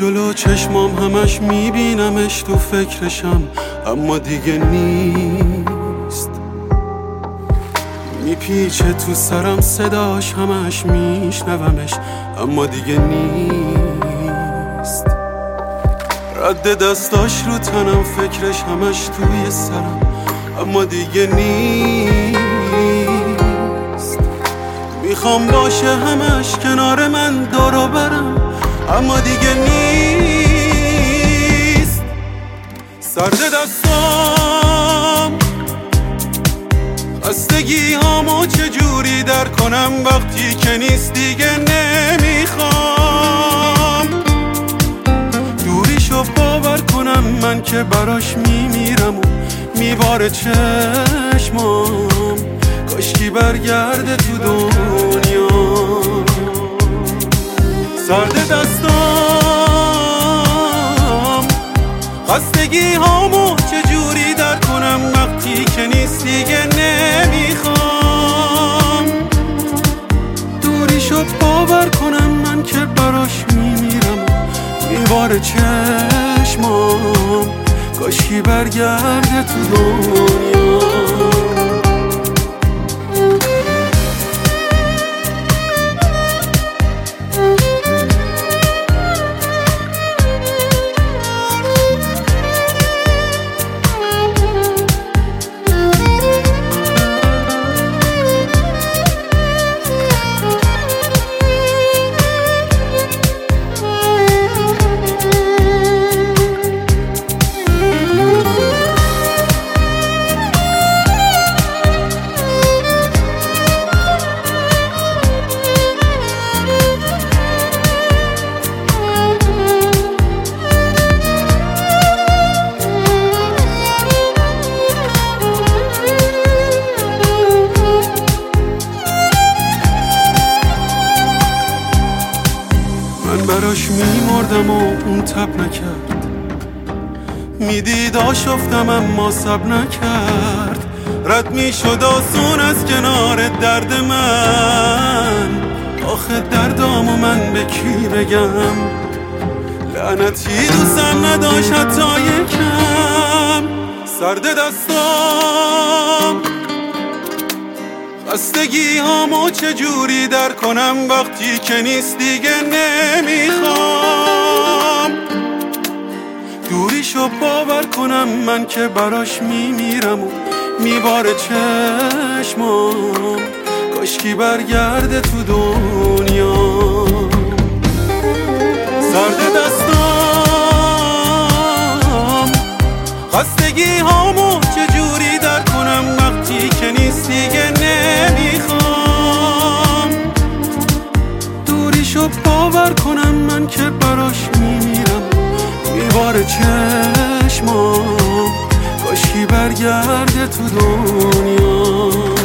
جلو چشمام همش میبینمش، تو فکرشم اما دیگه نیست. میپیچه تو سرم صداش، همش میشنومش اما دیگه نیست. رد دستاش رو تنم، فکرش همش توی سرم اما دیگه نیست. میخوام باشه همش کنار من دارو برم اما دیگه نیست. سرد دستام، خستگی هامو چجوری در کنم وقتی که نیست دیگه نمیخوام. دوریشو باور کنم من که براش میمیرم و میباره چشمام، کاشکی برگرده تو دنیا. سرد دستام، خستگی هامو چجوری در کنم وقتی که نیست دیگه نمیخوام. دوری شد باور کنم من که براش میمیرم و میباره چشمام، کاشکی برگرده تو دنیا. من براش میمردم و اون تب نکرد، میدید آشفتم اما سب نکرد. رد میشد آسون از کنار درد من، آخه دردامو من به کی بگم؟ لعنتی دوستم نداشت حتی یکم. سرد دستام، خستگی هامو چجوری در کنم وقتی که نیست دیگه نمیخوام. دوریشو باور کنم من که براش میمیرم و میباره چشمام، کاشکی برگرده تو دنیا. سرد دستام، خستگی هامو چجوری در کنم وقتی که نیست دیگه نمیخوام. دوریشو باور کنم من که براش میمیرم، میباره چشمام، کاشکی برگرده تو دنیا.